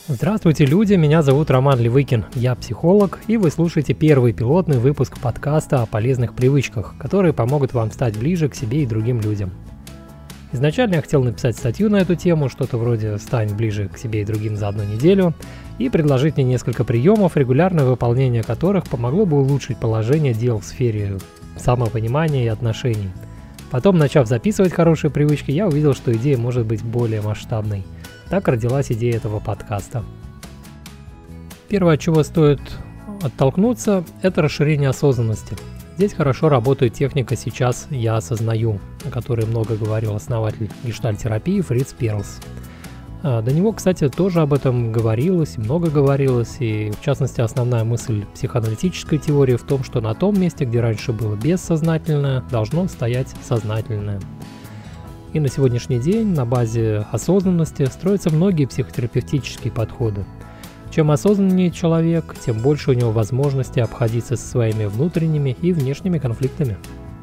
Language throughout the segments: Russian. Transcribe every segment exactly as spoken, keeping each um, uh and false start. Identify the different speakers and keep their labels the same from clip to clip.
Speaker 1: Здравствуйте, люди! Меня зовут Роман Левыкин, я психолог, и вы слушаете первый пилотный выпуск подкаста о полезных привычках, которые помогут вам стать ближе к себе и другим людям. Изначально я хотел написать статью на эту тему, что-то вроде «Стань ближе к себе и другим за одну неделю», и предложить мне несколько приемов, регулярное выполнение которых помогло бы улучшить положение дел в сфере самопонимания и отношений. Потом, начав записывать хорошие привычки, я увидел, что идея может быть более масштабной. Так родилась идея этого подкаста. Первое, от чего стоит оттолкнуться, это расширение осознанности. Здесь хорошо работает техника «сейчас я осознаю», о которой много говорил основатель гештальт-терапии Фриц Перлс. До него, кстати, тоже об этом говорилось, много говорилось, и в частности основная мысль психоаналитической теории в том, что на том месте, где раньше было бессознательное, должно стоять сознательное. И на сегодняшний день на базе осознанности строятся многие психотерапевтические подходы. Чем осознаннее человек, тем больше у него возможности обходиться со своими внутренними и внешними конфликтами.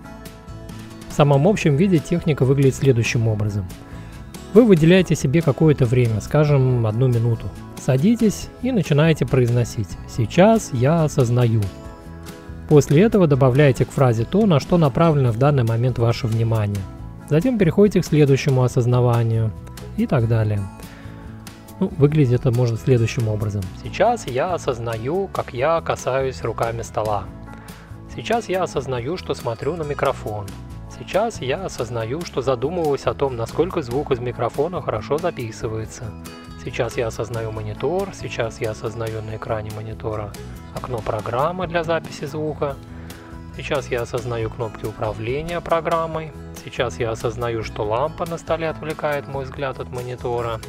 Speaker 1: В самом общем виде техника выглядит следующим образом. Вы выделяете себе какое-то время, скажем, одну минуту. Садитесь и начинаете произносить «Сейчас я осознаю». После этого добавляете к фразе то, на что направлено в данный момент ваше внимание. Затем переходите к следующему осознаванию и так далее. Ну, выглядит это может следующим образом. Сейчас я осознаю, как я касаюсь руками стола. Сейчас я осознаю, что смотрю на микрофон. Сейчас я осознаю, что задумываюсь о том, насколько звук из микрофона хорошо записывается. Сейчас я осознаю монитор. Сейчас я осознаю на экране монитора окно программы для записи звука. Сейчас я осознаю кнопки управления программой. Сейчас я осознаю, что лампа на столе отвлекает мой взгляд от монитора.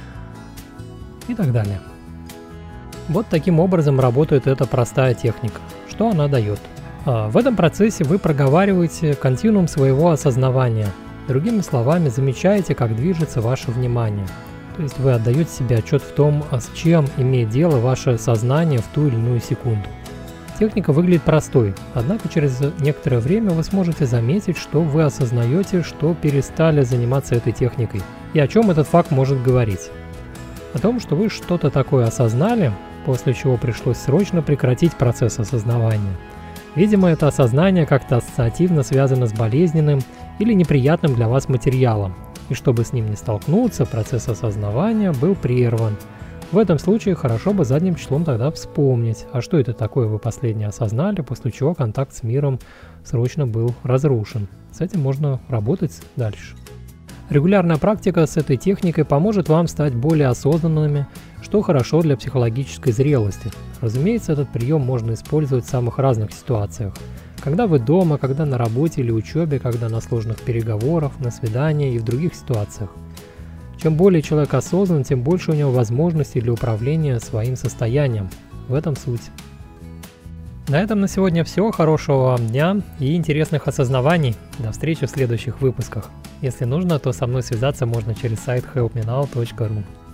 Speaker 1: И так далее. Вот таким образом работает эта простая техника. Что она дает? А, в этом процессе вы проговариваете континуум своего осознавания. Другими словами, замечаете, как движется ваше внимание. То есть вы отдаете себе отчет в том, с чем имеет дело ваше сознание в ту или иную секунду. Техника выглядит простой, однако через некоторое время вы сможете заметить, что вы осознаете, что перестали заниматься этой техникой. И о чем этот факт может говорить? О том, что вы что-то такое осознали, после чего пришлось срочно прекратить процесс осознавания. Видимо, это осознание как-то ассоциативно связано с болезненным или неприятным для вас материалом, и чтобы с ним не столкнуться, процесс осознавания был прерван. В этом случае хорошо бы задним числом тогда вспомнить, а что это такое вы последнее осознали, после чего контакт с миром срочно был разрушен. С этим можно работать дальше. Регулярная практика с этой техникой поможет вам стать более осознанными, что хорошо для психологической зрелости. Разумеется, этот прием можно использовать в самых разных ситуациях. Когда вы дома, когда на работе или учебе, когда на сложных переговорах, на свидании и в других ситуациях. Чем более человек осознан, тем больше у него возможностей для управления своим состоянием. В этом суть. На этом на сегодня все. Хорошего вам дня и интересных осознаваний. До встречи в следующих выпусках. Если нужно, то со мной связаться можно через сайт help me now точка ru.